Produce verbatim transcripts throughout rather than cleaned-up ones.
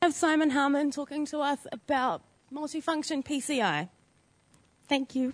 have Simon Harmon talking to us about multifunction P C I. Thank you.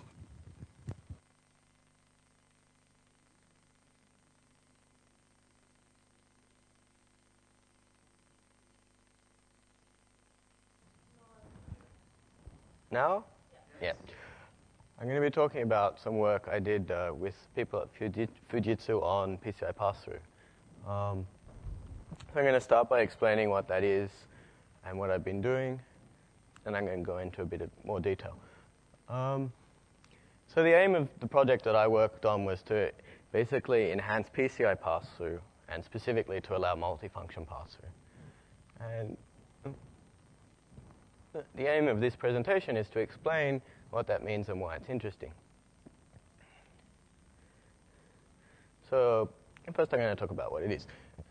Now? Yeah. I'm going to be talking about some work I did uh, with people at Fuji- Fujitsu on P C I pass-through. Um, so I'm going to start by explaining what that is and what I've been doing, and I'm going to go into a bit of more detail. Um, so the aim of the project that I worked on was to basically enhance P C I pass-through, and specifically to allow multifunction pass-through. And the aim of this presentation is to explain what that means and why it's interesting. So first I'm going to talk about what it is.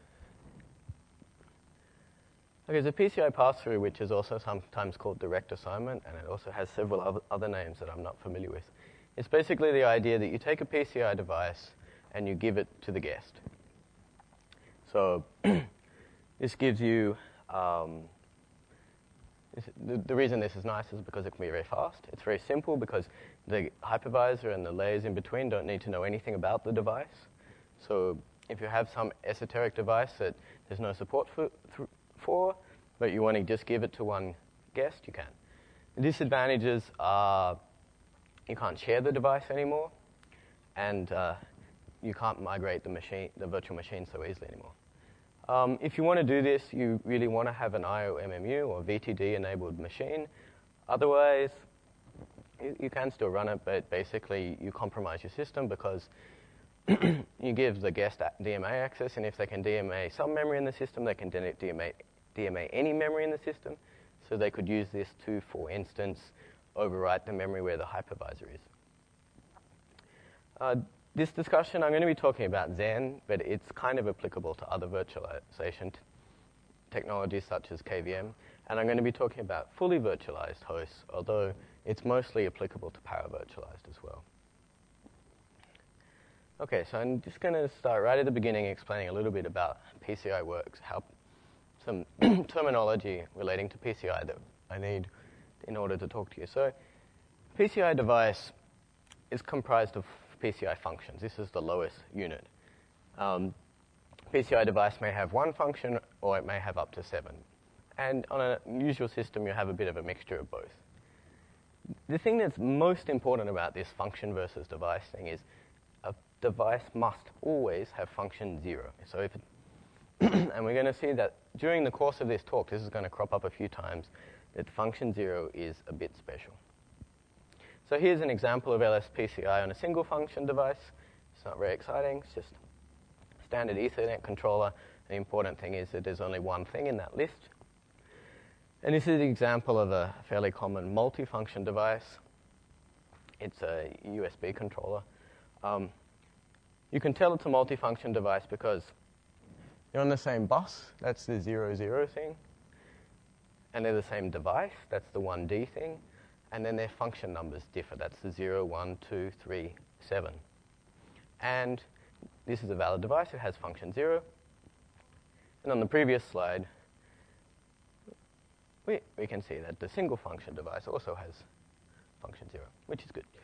Okay, the P C I pass-through, which is also sometimes called direct assignment, and it also has several other names that I'm not familiar with. It's basically the idea that you take a P C I device and you give it to the guest. So this gives you, um, this, the, the reason this is nice is because it can be very fast. It's very simple because the hypervisor and the layers in between don't need to know anything about the device. So if you have some esoteric device that there's no support for, th- for, but you want to just give it to one guest, you can. The disadvantages are you can't share the device anymore, and uh, you can't migrate the machine, the virtual machine so easily anymore. Um, if you want to do this, you really want to have an I O M M U or V T D-enabled machine. Otherwise, you, you can still run it, but basically you compromise your system because you give the guest D M A access, and if they can D M A some memory in the system, they can D M A, D M A any memory in the system. So they could use this to, for instance, overwrite the memory where the hypervisor is. Uh, this discussion, I'm going to be talking about Xen, but it's kind of applicable to other virtualization t- technologies such as K V M. And I'm going to be talking about fully virtualized hosts, although it's mostly applicable to para-virtualized as well. Okay, so I'm just going to start right at the beginning explaining a little bit about P C I works, how some terminology relating to P C I that I need in order to talk to you. So P C I device is comprised of P C I functions. This is the lowest unit. Um, P C I device may have one function or it may have up to seven. And on a usual system, you have a bit of a mixture of both. The thing that's most important about this function versus device thing is a device must always have function zero. So if it and we're going to see that during the course of this talk, this is going to crop up a few times, that function zero is a bit special. So here's an example of L S P C I on a single function device. It's not very exciting. It's just standard Ethernet controller. The important thing is that there's only one thing in that list. And this is an example of a fairly common multifunction device. It's a U S B controller. Um, you can tell it's a multifunction device because they're on the same bus. That's the zero, zero thing. And they're the same device. That's the one D thing. And then their function numbers differ. That's the zero, one, two, three, seven. And this is a valid device. It has function zero. And on the previous slide, we, we can see that the single function device also has function zero, which is good.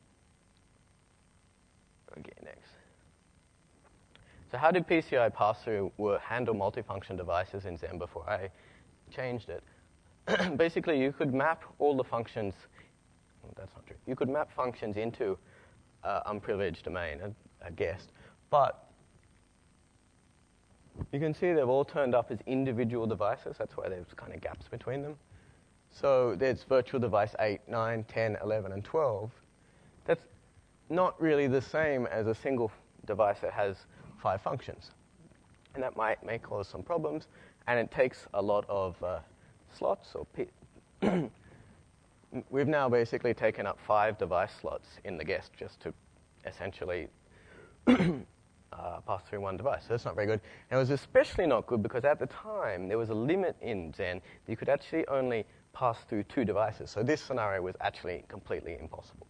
Okay, next. So how did P C I pass-through handle multifunction devices in Xen before I changed it? Basically, you could map all the functions. Well, that's not true. You could map functions into uh, unprivileged domain, a, a guest. But you can see they've all turned up as individual devices. That's why there's kind of gaps between them. So there's virtual device eight, nine, ten, eleven, and twelve. That's not really the same as a single device that has five functions. And that might may cause some problems. And it takes a lot of uh, slots. Or P- We've now basically taken up five device slots in the guest just to essentially uh, pass through one device. So that's not very good. And it was especially not good because at the time there was a limit in Xen that you could actually only pass through two devices. So this scenario was actually completely impossible.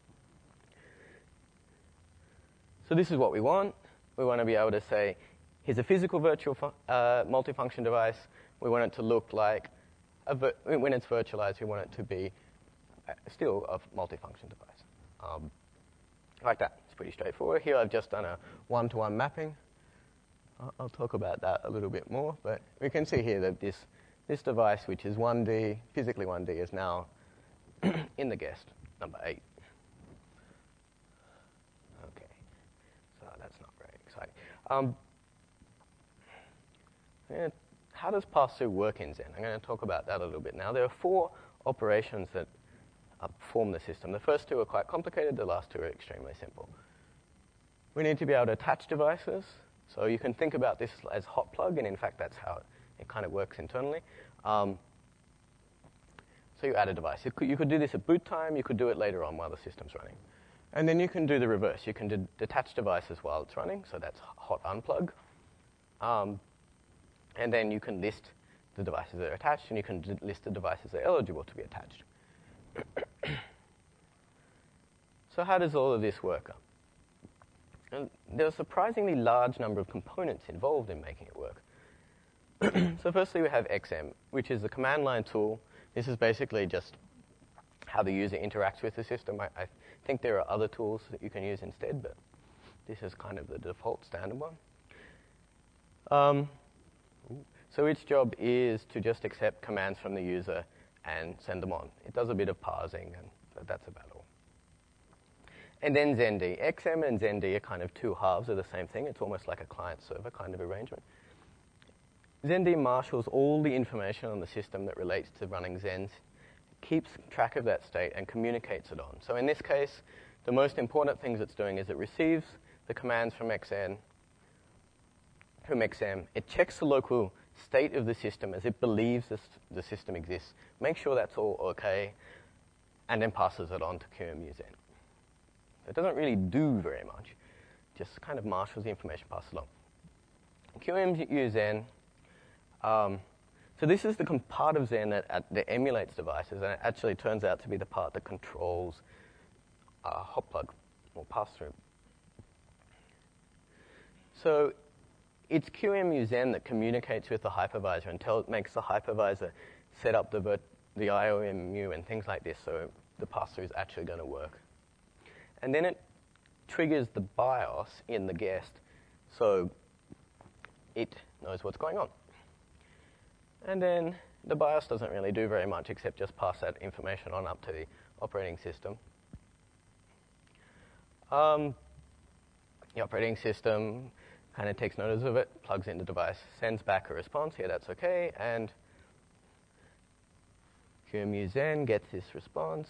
So this is what we want. We want to be able to say, here's a physical virtual fu- uh, multifunction device. We want it to look like a vir- when it's virtualized, we want it to be uh, still a multifunction device. Um, like that. It's pretty straightforward. Here I've just done a one-to-one mapping. I'll, I'll talk about that a little bit more, but we can see here that this, this device, which is one D, physically one D, is now in the guest, number eight. Okay, so that's not very exciting. Um, yeah, how does pass-through work in Xen? I'm going to talk about that a little bit now. There are four operations that uh, form the system. The first two are quite complicated. The last two are extremely simple. We need to be able to attach devices. So you can think about this as hot plug, and in fact, that's how it, it kind of works internally. Um, so you add a device. You could, you could do this at boot time. You could do it later on while the system's running. And then you can do the reverse. You can de- detach devices while it's running, so that's hot unplug. Um, and then you can list the devices that are attached, and you can d- list the devices that are eligible to be attached. So how does all of this work? And there's a surprisingly large number of components involved in making it work. So firstly, we have X M, which is the command line tool. This is basically just how the user interacts with the system. I, I think there are other tools that you can use instead, but this is kind of the default standard one. Um, so its job is to just accept commands from the user and send them on. It does a bit of parsing, and but that's about all. And then ZenD. X M and ZenD are kind of two halves of the same thing. It's almost like a client-server kind of arrangement. ZenD marshals all the information on the system that relates to running Xens, keeps track of that state, and communicates it on. So in this case, the most important things it's doing is it receives the commands from X N, from X M. It checks the local state of the system as it believes this, the system exists, makes sure that's all okay, and then passes it on to Q M U Zen. It doesn't really do very much, just kind of marshals the information, passes along. Q M U Zen, um, so this is the part of Xen that, uh, that emulates devices, and it actually turns out to be the part that controls uh, hot plug or pass-through. So it's Q M U Zen that communicates with the hypervisor and tell, makes the hypervisor set up the, vert, the I O M U and things like this, so the pass-through is actually going to work. And then it triggers the BIOS in the guest, so it knows what's going on. And then the BIOS doesn't really do very much except just pass that information on up to the operating system. Um, the operating system kind of takes notice of it, plugs in the device, sends back a response, here that's okay, and Q M U Zen gets this response.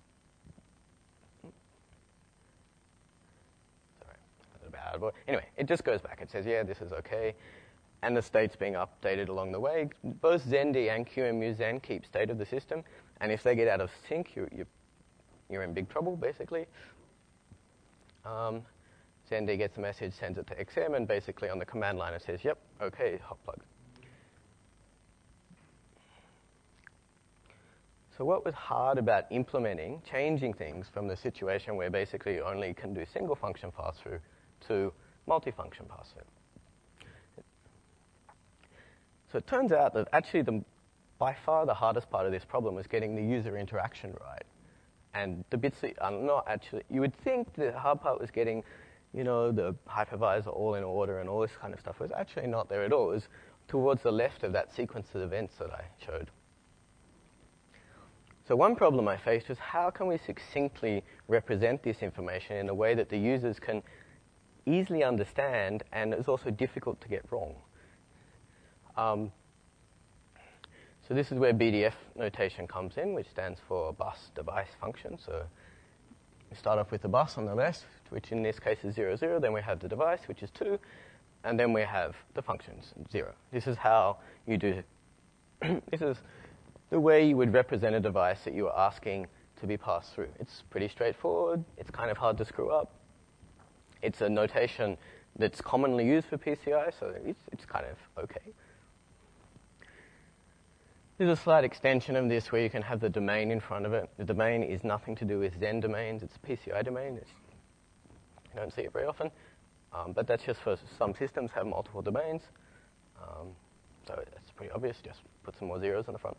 Anyway, it just goes back. It says, yeah, this is okay. And the state's being updated along the way. Both ZenD and Q M U Zen keep state of the system. And if they get out of sync, you, you, you're in big trouble, basically. Um, ZenD gets a message, sends it to X M, and basically on the command line it says, yep, okay, hot plug. So what was hard about implementing, changing things from the situation where basically you only can do single function pass-through to multifunction pass-through? So it turns out that actually the, by far the hardest part of this problem was getting the user interaction right. And the bits that are not actually, you would think the hard part was getting, you know, the hypervisor all in order and all this kind of stuff. It was actually not there at all. It was towards the left of that sequence of events that I showed. So one problem I faced was how can we succinctly represent this information in a way that the users can easily understand and is also difficult to get wrong. Um, so this is where B D F notation comes in, which stands for bus device function. So we start off with the bus on the left, which in this case is zero, zero. Then we have the device, which is two. And then we have the functions, zero. This is how you do this is the way you would represent a device that you are asking to be passed through. It's pretty straightforward. It's kind of hard to screw up. It's a notation that's commonly used for P C I, so it's, it's kind of okay. There's a slight extension of this where you can have the domain in front of it. The domain is nothing to do with Xen domains. It's a P C I domain. It's, you don't see it very often. Um, but that's just for some systems have multiple domains. Um, so it's pretty obvious. Just put some more zeros in the front.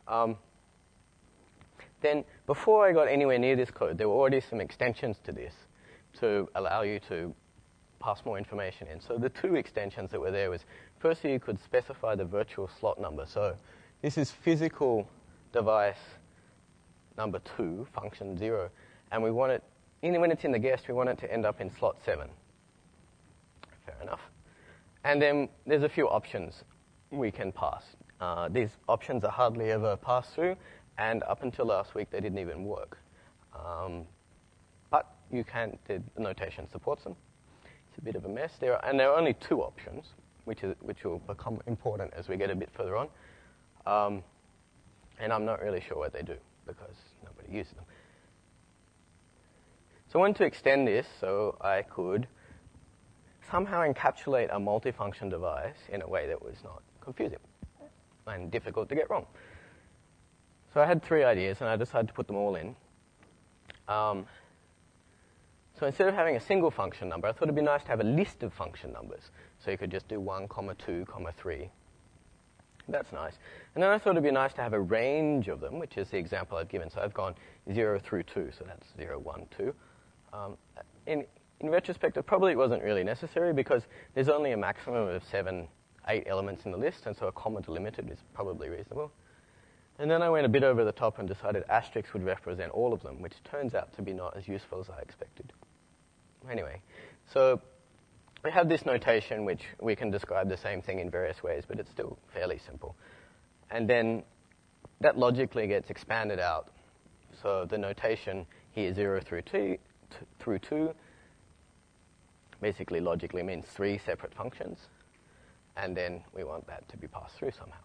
Um, then before I got anywhere near this code, there were already some extensions to this to allow you to pass more information in. So the two extensions that were there was, firstly, you could specify the virtual slot number. So this is physical device number two, function zero, and we want it, in, when it's in the guest, we want it to end up in slot seven. Fair enough. And then there's a few options we can pass. Uh, these options are hardly ever passed through, and up until last week, they didn't even work. Um, but you can, the notation supports them. It's a bit of a mess. There are, and there are only two options, which, is, which will become important as we get a bit further on. Um, and I'm not really sure what they do, because nobody uses them. So I wanted to extend this so I could somehow encapsulate a multifunction device in a way that was not confusing and difficult to get wrong. So I had three ideas, and I decided to put them all in. Um, so instead of having a single function number, I thought it'd be nice to have a list of function numbers. So you could just do one, comma, two, comma, three. That's nice. And then I thought it'd be nice to have a range of them, which is the example I've given. So I've gone zero through two, so that's zero, one, two. Um, in, in retrospect, it probably wasn't really necessary because there's only a maximum of seven, eight elements in the list, and so a comma delimited is probably reasonable. And then I went a bit over the top and decided asterisks would represent all of them, which turns out to be not as useful as I expected. Anyway, so we have this notation which we can describe the same thing in various ways, but it's still fairly simple. And then that logically gets expanded out. So the notation here, zero through two, t- through two, basically logically means three separate functions. And then we want that to be passed through somehow.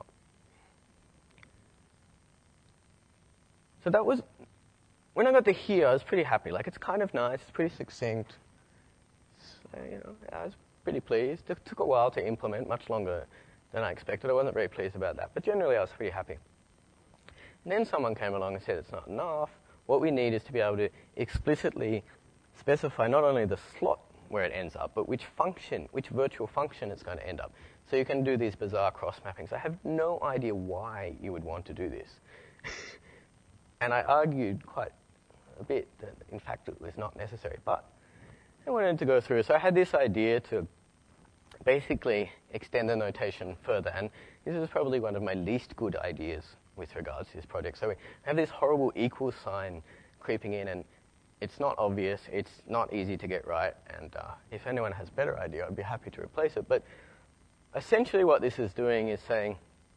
So that was, when I got to here, I was pretty happy. Like, it's kind of nice, it's pretty succinct. So, you know, I was pretty pleased. It took a while to implement, much longer than I expected. I wasn't very pleased about that, but generally I was pretty happy. And then someone came along and said it's not enough. What we need is to be able to explicitly specify not only the slot where it ends up, but which function, which virtual function it's going to end up. So you can do these bizarre cross mappings. I have no idea why you would want to do this. And I argued quite a bit that, in fact, it was not necessary. But I wanted to go through. So I had this idea to basically extend the notation further. And this is probably one of my least good ideas with regards to this project. So we have this horrible equal sign creeping in, and it's not obvious. It's not easy to get right. And uh, if anyone has a better idea, I'd be happy to replace it. But essentially what this is doing is saying,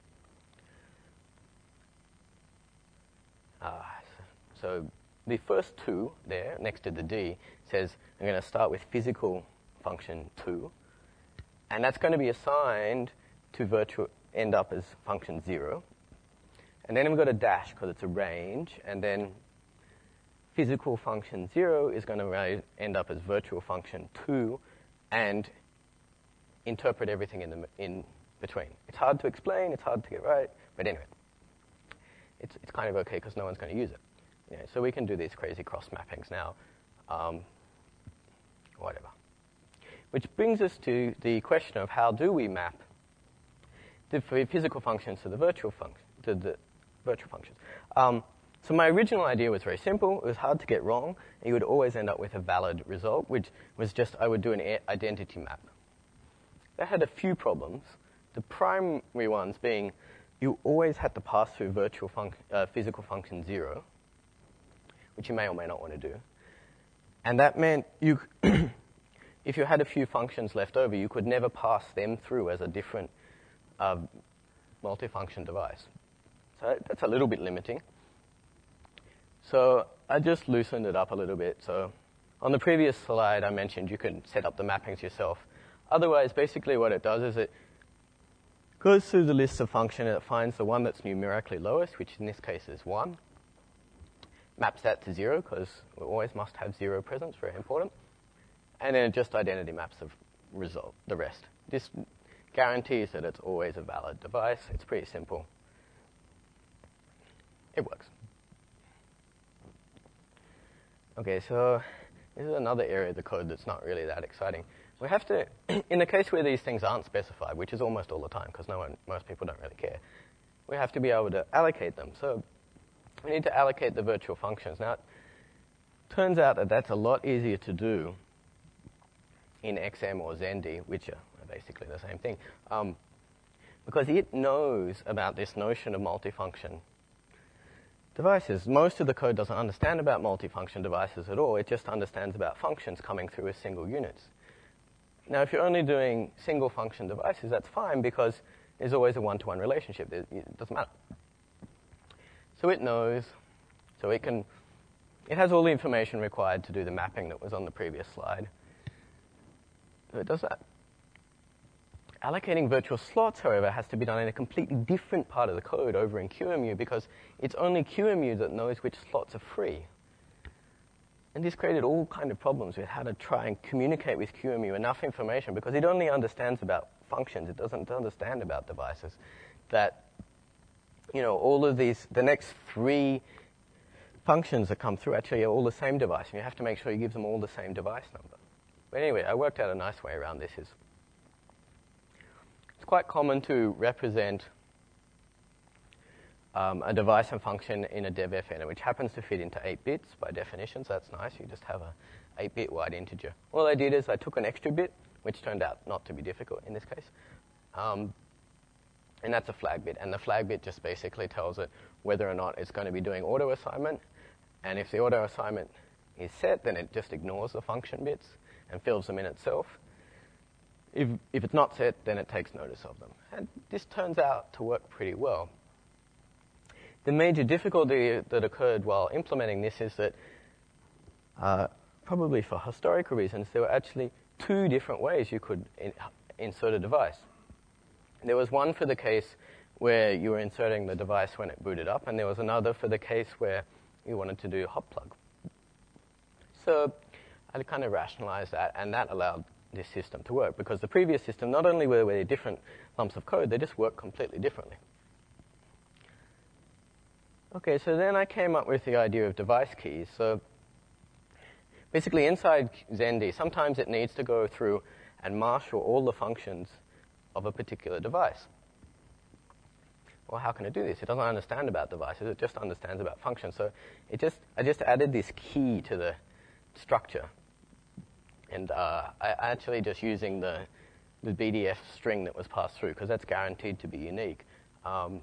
Uh, so the first two there, next to the D, says I'm going to start with physical function two. And that's going to be assigned to virtual, end up as function zero. And then we've got a dash because it's a range. And then physical function zero is going to end up as virtual function two and interpret everything in, the, in between. It's hard to explain. It's hard to get right. But anyway. It's, it's kind of okay because no one's going to use it. Yeah, so we can do these crazy cross mappings now. Um, whatever. Which brings us to the question of how do we map the physical functions to the virtual function, to the virtual functions. Um, so my original idea was very simple. It was hard to get wrong. And you would always end up with a valid result, which was just I would do an identity map. That had a few problems. The primary ones being you always had to pass through virtual func- uh, physical function zero, which you may or may not want to do. And that meant you, if you had a few functions left over, you could never pass them through as a different uh, multifunction device. So that's a little bit limiting. So I just loosened it up a little bit. So on the previous slide, I mentioned you could set up the mappings yourself. Otherwise, basically what it does is it goes through the list of functions and it finds the one that's numerically lowest, which in this case is one. Maps that to zero, because we always must have zero present, very important. And then it just identity maps the result, the rest. This guarantees that it's always a valid device. It's pretty simple. It works. Okay, so this is another area of the code that's not really that exciting. We have to, in the case where these things aren't specified, which is almost all the time because no one, most people don't really care, we have to be able to allocate them. So we need to allocate the virtual functions. Now, it turns out that that's a lot easier to do in X M or ZenD, which are basically the same thing, um, because it knows about this notion of multifunction devices. Most of the code doesn't understand about multifunction devices at all. It just understands about functions coming through as single units. Now, if you're only doing single function devices, that's fine because there's always a one-to-one relationship. It, it doesn't matter. So it knows, so it can, it has all the information required to do the mapping that was on the previous slide. So it does that. Allocating virtual slots, however, has to be done in a completely different part of the code over in Q E M U because it's only Q E M U that knows which slots are free. And this created all kind of problems with how to try and communicate with Q E M U enough information because it only understands about functions. It doesn't understand about devices. That, you know, all of these, the next three functions that come through actually are all the same device. And you have to make sure you give them all the same device number. But anyway, I worked out a nice way around this. Is It's quite common to represent um, a device and function in a dev F N, which happens to fit into eight bits by definition, so that's nice. You just have a eight bit wide integer. All I did is I took an extra bit, which turned out not to be difficult in this case, um, and that's a flag bit. And the flag bit just basically tells it whether or not it's going to be doing auto assignment, and if the auto assignment is set, then it just ignores the function bits and fills them in itself. If, if it's not set, then it takes notice of them. And this turns out to work pretty well. The major difficulty that occurred while implementing this is that, uh, probably for historical reasons, there were actually two different ways you could in, insert a device. There was one for the case where you were inserting the device when it booted up, and there was another for the case where you wanted to do hot plug. So I kind of rationalized that, and that allowed this system to work, because the previous system, not only were they different lumps of code, they just worked completely differently. Okay, so then I came up with the idea of device keys. So basically inside ZenD, sometimes it needs to go through and marshal all the functions of a particular device. Well, how can it do this? It doesn't understand about devices, it just understands about functions. So it just, I just added this key to the structure. And uh, I actually just using the, the B D F string that was passed through, because that's guaranteed to be unique. Um,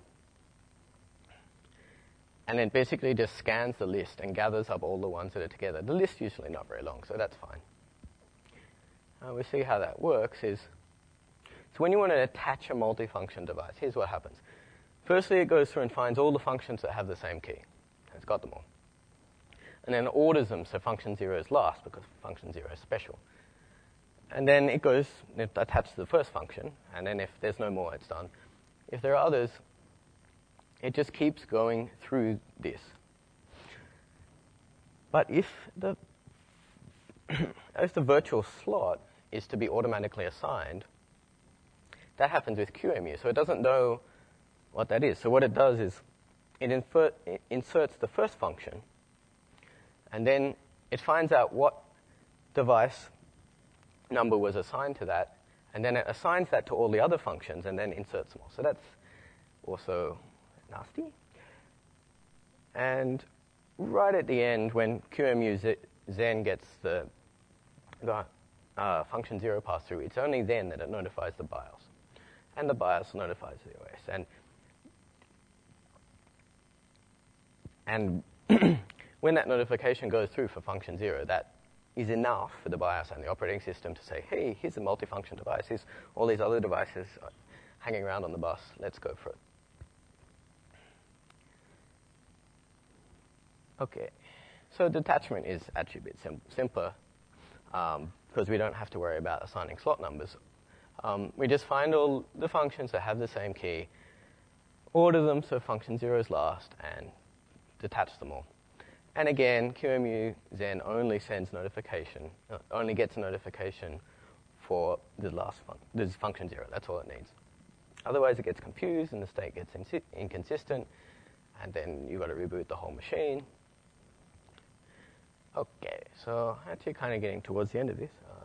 and it basically just scans the list and gathers up all the ones that are together. The list's usually not very long, so that's fine. Uh, we see how that works is, so when you want to attach a multifunction device, here's what happens. Firstly, it goes through and finds all the functions that have the same key. It's got them all. And then orders them, so function zero is last, because function zero is special. And then it goes, it attaches to the first function, and then if there's no more, it's done. If there are others, it just keeps going through this. But if the, if the virtual slot is to be automatically assigned, that happens with Q E M U, so it doesn't know what that is. So what it does is it, infer, it inserts the first function, and then it finds out what device number was assigned to that, and then it assigns that to all the other functions and then inserts them all. So that's also nasty. And right at the end, when Q E M U Zen gets the, the uh, function zero passed through, it's only then that it notifies the BIOS. And the BIOS notifies the O S. And, and when that notification goes through for function zero, that is enough for the BIOS and the operating system to say, hey, here's a multifunction device. Here's all these other devices hanging around on the bus. Let's go for it. Okay, so detachment is actually a bit sim simpler um, because we don't have to worry about assigning slot numbers. Um, we just find all the functions that have the same key, order them so function zero is last, and detach them all. And again, Q E M U Zen only sends notification, uh, only gets a notification for the last fun this function zero. That's all it needs. Otherwise, it gets confused and the state gets insi inconsistent, and then you've got to reboot the whole machine. Okay, so actually kind of getting towards the end of this. Uh,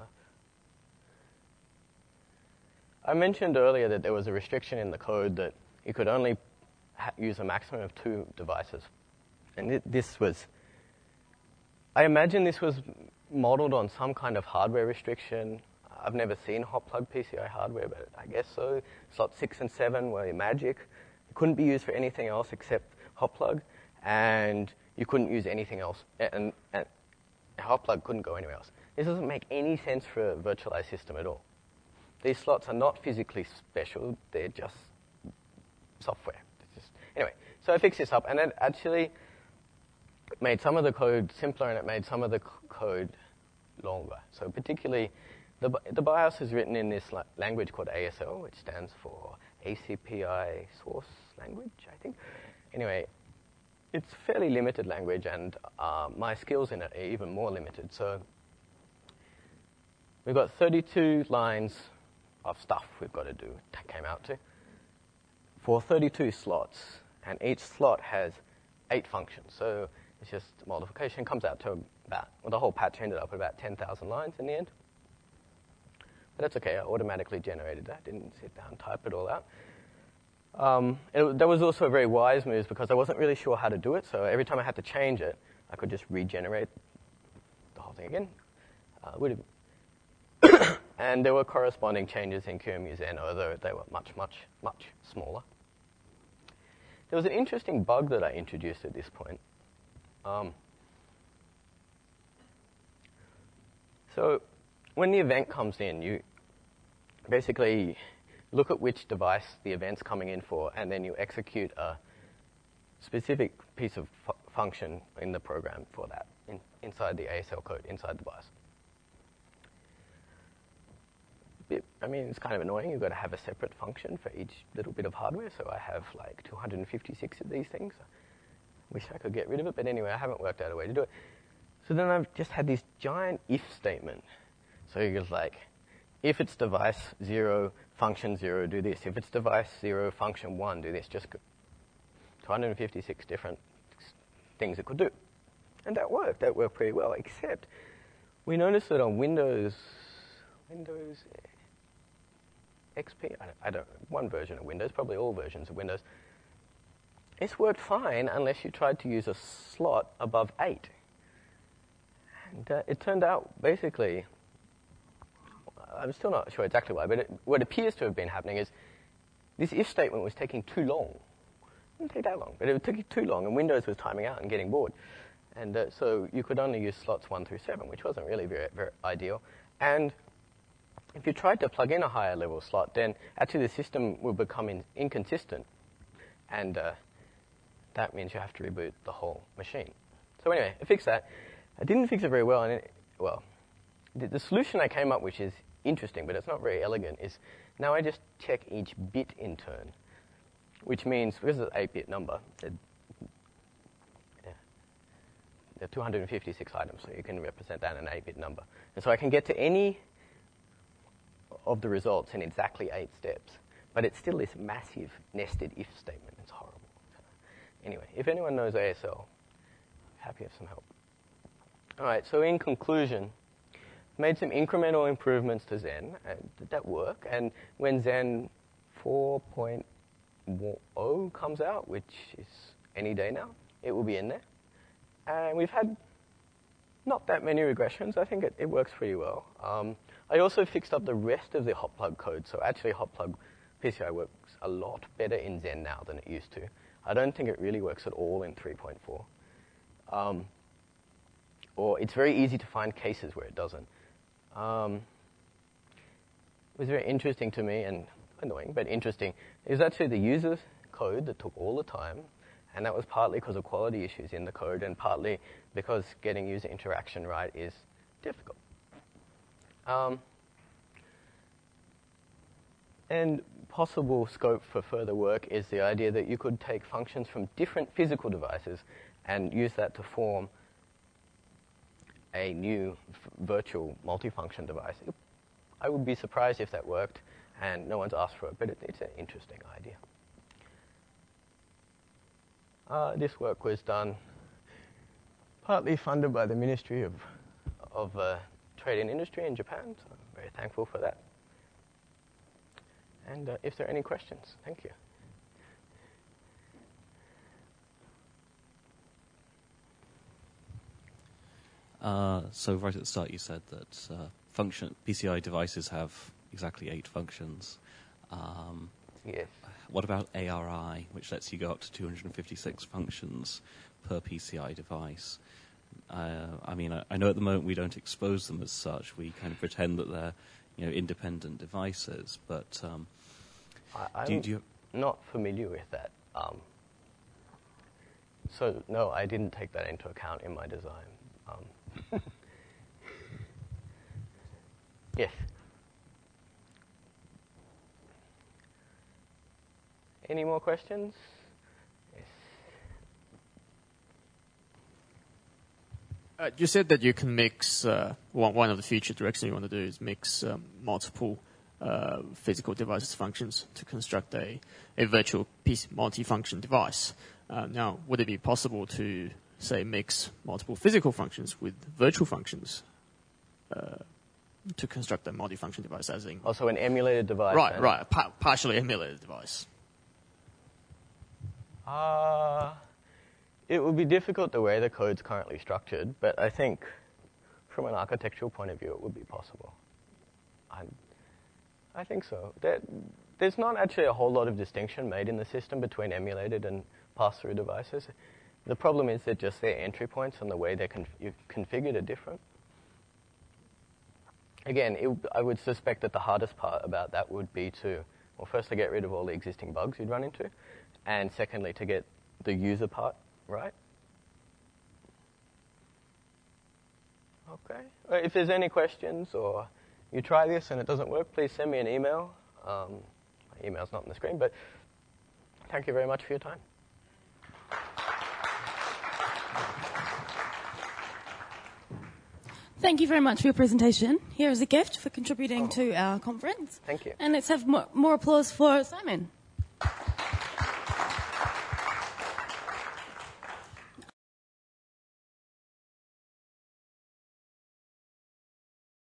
I mentioned earlier that there was a restriction in the code that you could only ha- use a maximum of two devices. And it, this was, I imagine this was modeled on some kind of hardware restriction. I've never seen hot plug P C I hardware, but I guess so. Slot six and seven were magic. It couldn't be used for anything else except hot plug, and you couldn't use anything else. And, and hot plug couldn't go anywhere else. This doesn't make any sense for a virtualized system at all. These slots are not physically special. They're just software. It's just, anyway, so I fixed this up, and it actually made some of the code simpler, and it made some of the c- code longer. So particularly, the, the BIOS is written in this la- language called A S L, which stands for A C P I Source Language, I think. Anyway, it's fairly limited language, and uh, my skills in it are even more limited. So we've got thirty-two lines of stuff we've got to do, that came out to, for thirty-two slots, and each slot has eight functions. So it's just multiplication, comes out to about, well, the whole patch ended up at about ten thousand lines in the end. But that's okay, I automatically generated that, didn't sit down and type it all out. Um, it, that was also a very wise move because I wasn't really sure how to do it, so every time I had to change it, I could just regenerate the whole thing again. Uh, would have and there were corresponding changes in QEMU-Zen, although they were much, much, much smaller. There was an interesting bug that I introduced at this point. Um, so when the event comes in, you basically look at which device the event's coming in for, and then you execute a specific piece of fu- function in the program for that, in, inside the A S L code, inside the BIOS. Bit, I mean, it's kind of annoying. You've got to have a separate function for each little bit of hardware, so I have like two hundred fifty-six of these things. I wish I could get rid of it, but anyway, I haven't worked out a way to do it. So then I've just had this giant if statement. So you're like, if it's device zero, function zero, do this. If it's device zero, function one, do this. Just two hundred fifty-six different things it could do. And that worked. That worked pretty well, except we noticed that on Windows, Windows X P, I don't, I don't one version of Windows, probably all versions of Windows, this worked fine unless you tried to use a slot above eight. And uh, it turned out, basically, I'm still not sure exactly why, but it, what appears to have been happening is this if statement was taking too long. It didn't take that long, but it took too long, and Windows was timing out and getting bored. And uh, so you could only use slots one through seven, which wasn't really very, very ideal. And if you tried to plug in a higher level slot, then actually the system will become in, inconsistent. And uh, that means you have to reboot the whole machine. So anyway, I fixed that. I didn't fix it very well. And it, well, the, the solution I came up with, which is interesting, but it's not very elegant, is now I just check each bit in turn, which means, because it's an eight-bit number, there are two hundred fifty-six items, so you can represent that in an eight-bit number. And so I can get to any of the results in exactly eight steps, but it's still this massive nested if statement. It's horrible. Anyway, if anyone knows A S L, happy to have some help. All right, so in conclusion, made some incremental improvements to Zen, and did that work? And when Zen four point oh comes out, which is any day now, it will be in there. And we've had not that many regressions. I think it, it works pretty well. Um, I also fixed up the rest of the hot plug code. So actually, hot plug P C I works a lot better in Zen now than it used to. I don't think it really works at all in three point four. Um, or it's very easy to find cases where it doesn't. Um, it was very interesting to me, and annoying, but interesting. It was actually the user's code that took all the time. And that was partly because of quality issues in the code, and partly because getting user interaction right is difficult. Um, and possible scope for further work is the idea that you could take functions from different physical devices and use that to form a new f- virtual multifunction device. I would be surprised if that worked, and no one's asked for it, but it, it's an interesting idea. Uh, this work was done partly funded by the Ministry of, of uh, Trade and Industry in Japan, so I'm very thankful for that. And uh, if there are any questions, thank you. Uh, so right at the start you said that uh, function P C I devices have exactly eight functions. Um, Yes. What about A R I, which lets you go up to two hundred fifty-six functions per P C I device? Uh, I mean, I, I know at the moment we don't expose them as such. We kind of pretend that they're, you know, independent devices. But um, I, I'm do, do you... not familiar with that. Um, so no, I didn't take that into account in my design. Um, yes. Any more questions? Yes. Uh, you said that you can mix, uh, one, one of the future directions you want to do is mix um, multiple uh, physical devices functions to construct a, a virtual piece multi-function device. Uh, now, would it be possible to, say, mix multiple physical functions with virtual functions uh, to construct a multi-function device as in... Also an emulated device. Right, right, a pa- partially emulated device. Uh, it would be difficult the way the code's currently structured, but I think from an architectural point of view, it would be possible. I, I think so. There, there's not actually a whole lot of distinction made in the system between emulated and pass-through devices. The problem is that just their entry points and the way they're conf- configured are different. Again, it, I would suspect that the hardest part about that would be to, well, first to get rid of all the existing bugs you'd run into, and secondly, to get the user part right. Okay. If there's any questions or you try this and it doesn't work, please send me an email. Um, my email's not on the screen, but thank you very much for your time. Thank you very much for your presentation. Here is a gift for contributing oh. to our conference. Thank you. And let's have more, more applause for Simon.